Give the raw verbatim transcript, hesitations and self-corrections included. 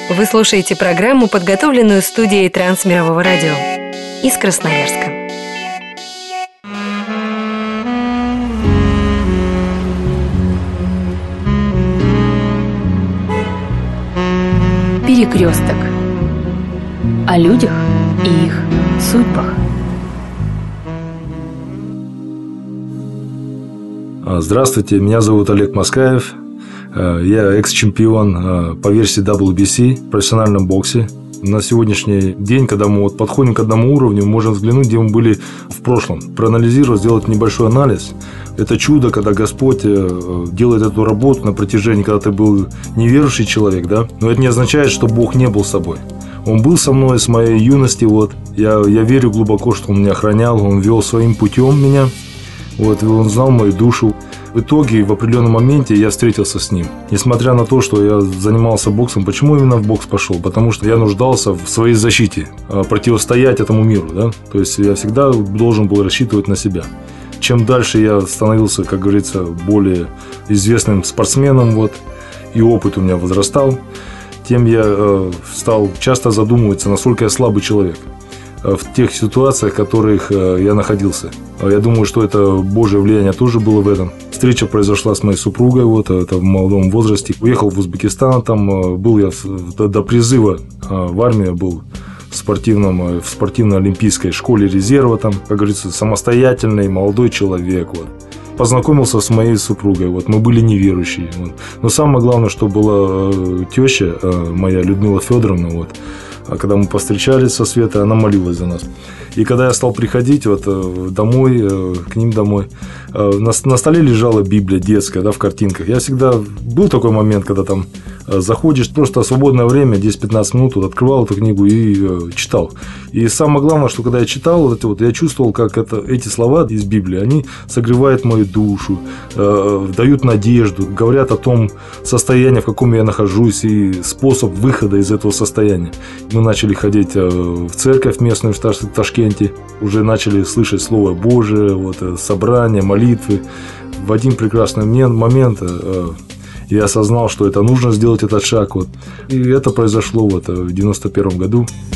Вы слушаете программу, подготовленную студией Трансмирового радио из Красноярска. Перекресток. О людях и их судьбах. Здравствуйте, меня зовут Олег Москаев. Я экс-чемпион по версии дабл ю би си в профессиональном боксе. На сегодняшний день, когда мы вот подходим к одному уровню, мы можем взглянуть, где мы были в прошлом, проанализировать, сделать небольшой анализ. Это чудо, когда Господь делает эту работу на протяжении, когда ты был неверующий человек, да? Но это не означает, что Бог не был с собой. Он был со мной с моей юности, вот. Я, я верю глубоко, что Он меня охранял, Он вел своим путем меня, вот, и Он знал мою душу. В итоге, в определенном моменте я встретился с Ним. Несмотря на то, что я занимался боксом, почему именно в бокс пошел? Потому что я нуждался в своей защите, противостоять этому миру, да? То есть я всегда должен был рассчитывать на себя. Чем дальше я становился, как говорится, более известным спортсменом, вот, и опыт у меня возрастал, тем я э, стал часто задумываться, насколько я слабый человек в тех ситуациях, в которых я находился. Я думаю, что это Божье влияние тоже было в этом. Встреча произошла с моей супругой, вот, это в молодом возрасте. Уехал в Узбекистан, там был я до, до призыва в армии, был в спортивном, в спортивно-олимпийской школе резерва, там, как говорится, самостоятельный молодой человек, вот. Познакомился с моей супругой, вот, мы были неверующие, вот. Но самое главное, что была теща моя, Людмила Федоровна, вот. А когда мы повстречались со Светой, она молилась за нас. И когда я стал приходить вот домой, к ним домой, на, на столе лежала Библия детская, да, в картинках. Я всегда... Был такой момент, когда там заходишь, просто свободное время, десять-пятнадцать минут, вот, открывал эту книгу и э, читал. И самое главное, что когда я читал, вот это вот, я чувствовал, как это, эти слова из Библии, они согревают мою душу, э, дают надежду, говорят о том состоянии, в каком я нахожусь, и способ выхода из этого состояния. Мы начали ходить в церковь местную в Ташкенте, уже начали слышать Слово Божие, вот, собрания, молитвы. В один прекрасный момент я осознал, что это нужно сделать этот шаг. Вот. И это произошло вот в девяносто первом году.